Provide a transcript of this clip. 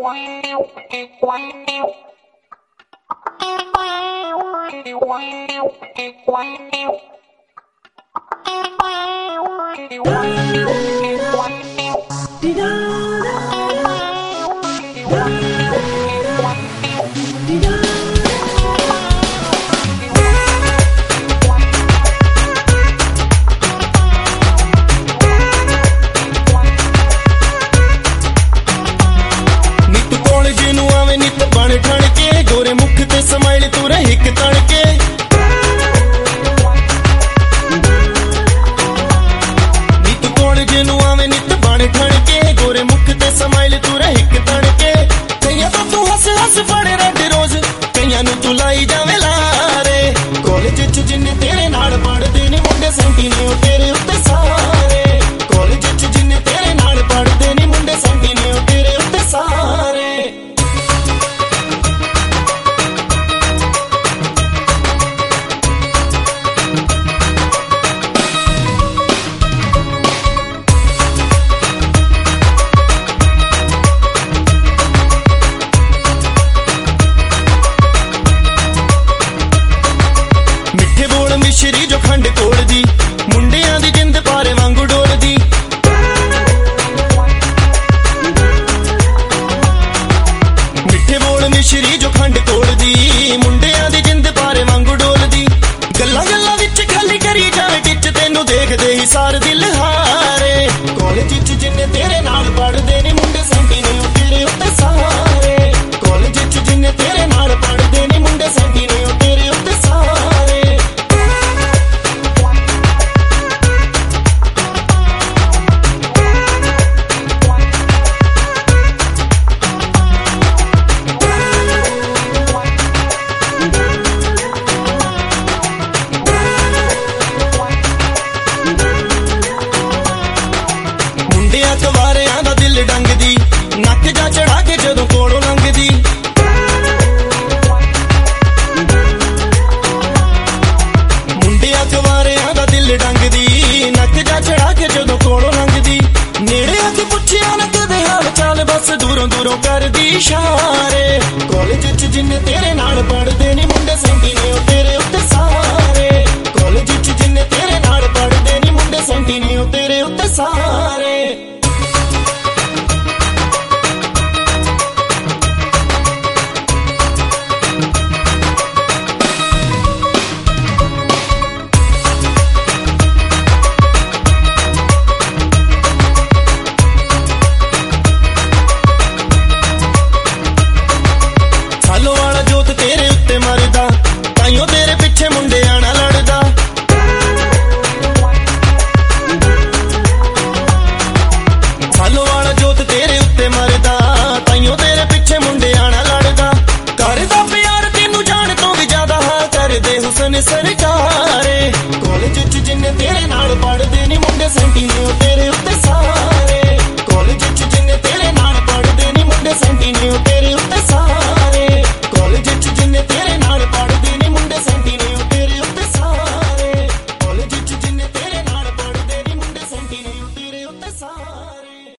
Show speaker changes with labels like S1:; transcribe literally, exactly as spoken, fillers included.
S1: समाइल तू रही कि तड़के नी तू कॉलेज नू आवे नित बण ठणके गोरे मुख ते समाइल तू रही कि तड़के कईयां तो तू हस हस पड़े रड रोज कईयां नू तू लाई जावे लारे कॉलेज च जिन्ने तेरे नाल पढ़दे ने मुंडे सैंटी ने ओ तेरे उत्ते सारे कॉलेज च जिन्ने तेरे नाल पढ़दे ने मुंडे सैंटी ने ओ तेरे उत्ते सारे मिश्री जो खंड कोड़दी मुंडियां दी जिंद पारे वांगू डोलदी मिठे बोल मिश्री जो खंड कोड़दी मुंडियां दी जिंद पारे वांगू डोलदी गल्लां गल्लां विच खाली करी जावे टिच तैनू देखदे ही सार दिल हारे कॉलेज च जिन्ने तेरे नाल पढ़दे ने मुंडे सैंटी ने ओ तेरे उत्ते सारे कॉलेज च जिन्ने तेरे नाल पढ़दे ने मुंडे सैंटी ने ओ तेरे उत्ते सारे कवारियां दा दिल डंगदी नक जा चढ़ा के जदों कोलों लंघदी मुंडियां कवारियां दा दिल डंगदी नक जा चढ़ा के जदों कोलों लंघदी नेड़े आके पुछिया ना कदे हाल चाल बस दूरों दूरों करदी इशारे कॉलेज च जिन्ने तेरे नाल पढ़दे ने मुंडे सैंटी ने ओ तेरे उत्ते सारे कॉलेज च जिन्ने तेरे नाल पढ़दे ने मुंडे सैंटी ने ओ तेरे उत्ते सारे तेरे उत्ते मरदा ताइयों तेरे पिछे मुंडे आना लड़दा सालों वाला जोत तेरे उत्ते मरदा ताइयों तेरे पिछे मुंडे आना लड़दा करदा प्यार तेनू जान तो भी ज्यादा हां करदे हुसन सरकारे कॉलेज च जिन्ने तेरे नाल पढ़दे ने मुंडे सैंटी ने ओ तेरे उत्ते सारे कॉलेज च जिन्ने तेरे नाल पढ़दे ने मुंडे सैंटी ने ओ तेरे उत्ते